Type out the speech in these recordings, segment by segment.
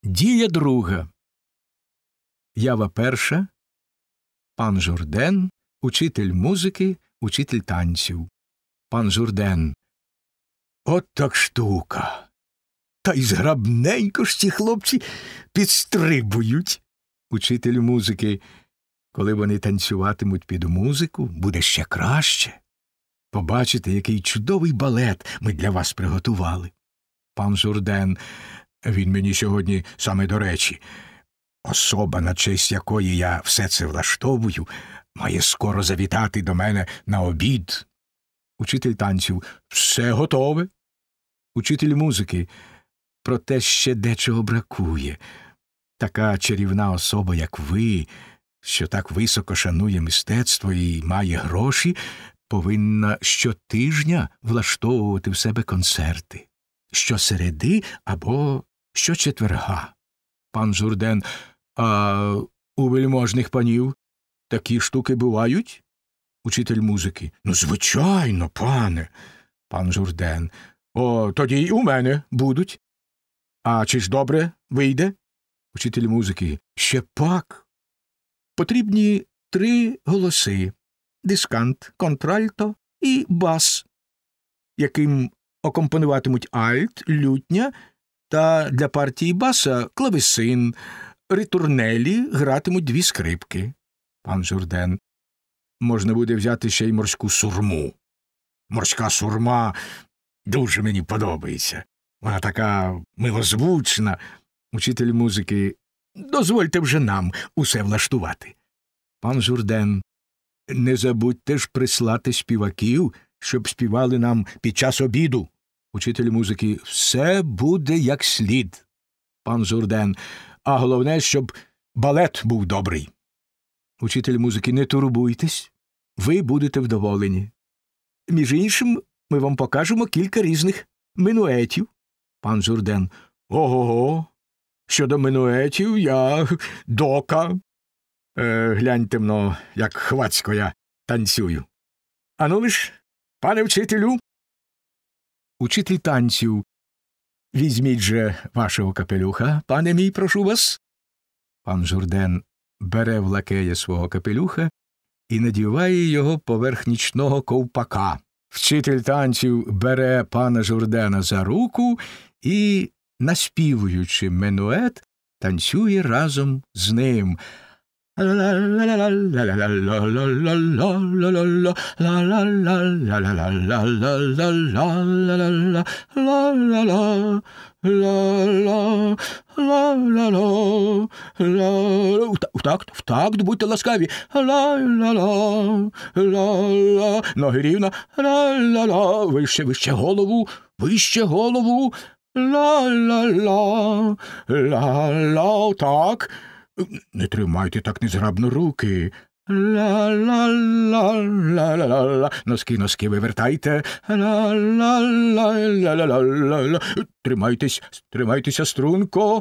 Дія друга. Ява перша. Пан Журден, учитель музики, учитель танців. Пан Журден. От так штука. Та й зграбненько ж ці хлопці підстрибують. Учитель музики. Коли вони танцюватимуть під музику, буде ще краще. Побачите, який чудовий балет ми для вас приготували. Пан Журден. Він мені сьогодні саме до речі. Особа, на честь якої я все це влаштовую, має скоро завітати до мене на обід. Учитель танців. Все готове. Учитель музики. Проте ще дечого бракує. Така чарівна особа, як ви, що так високо шанує мистецтво і має гроші, повинна щотижня влаштовувати в себе концерти. Щосереди або щочетверга. Пан Журден. А у вельможних панів такі штуки бувають? Учитель музики. Ну, звичайно, пане. Пан Журден. О, тоді й у мене будуть. А чи ж добре вийде? Учитель музики. Ще пак. Потрібні 3 голоси. Дискант, контральто і бас, яким акомпонуватимуть альт, лютня та для партії баса клавесин, ритурнелі гратимуть 2 скрипки. Пан Журден. Можна буде взяти ще й морську сурму. Морська сурма дуже мені подобається. Вона така милозвучна. Учитель музики. Дозвольте вже нам усе влаштувати. Пан Журден. Не забудьте ж прислати співаків, щоб співали нам під час обіду. Учитель музики. Все буде як слід. Пан Журден. А головне, щоб балет був добрий. Учитель музики. Не турбуйтесь. Ви будете вдоволені. Між іншим, ми вам покажемо кілька різних минуетів. Пан Журден. Ого-го. Щодо минуетів я дока. Гляньте-но, як хвацько я танцюю. Ану лиш, пане вчителю. Учитель танців. Візьміть же вашого капелюха, пане мій, прошу вас. Пан Журден бере в лакея свого капелюха і надіває його поверх нічного ковпака. Вчитель танців бере пана Журдена за руку і, наспівуючи минует, танцює разом з ним. В такт, будьте ласкаві. Ноги рівно. Вище голову. Так. Не тримайте так незграбно руки. Носки вивертайте. Тримайтеся струнко.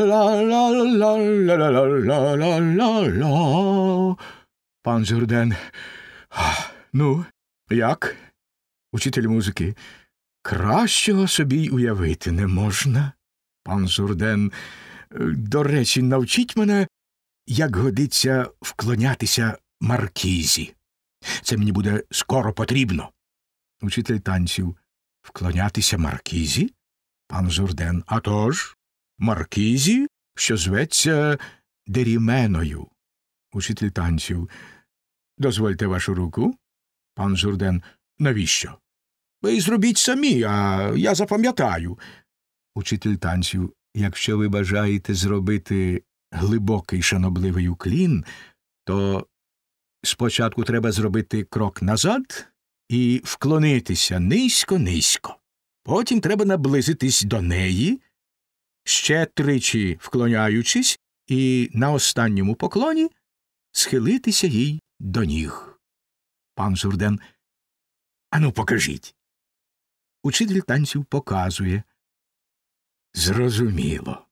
Пан Журден. Ну, як? Учитель музики. Кращого собі й уявити не можна. Пан Журден. До речі, навчіть мене, як годиться вклонятися маркізі. Це мені буде скоро потрібно. Учитель танців. Вклонятися маркізі? Пан Журден. А тож, маркізі, що зветься Деріменою. Учитель танців. Дозвольте вашу руку. Пан Журден. Навіщо? Ви зробіть самі, а я запам'ятаю. Учитель танців. Якщо ви бажаєте зробити глибокий шанобливий уклін, то спочатку треба зробити крок назад і вклонитися низько-низько. Потім треба наблизитись до неї, ще 3 вклоняючись, і на останньому поклоні схилитися їй до ніг. Пан Журден. Ану, покажіть. Учитель танців показує. Зрозуміло.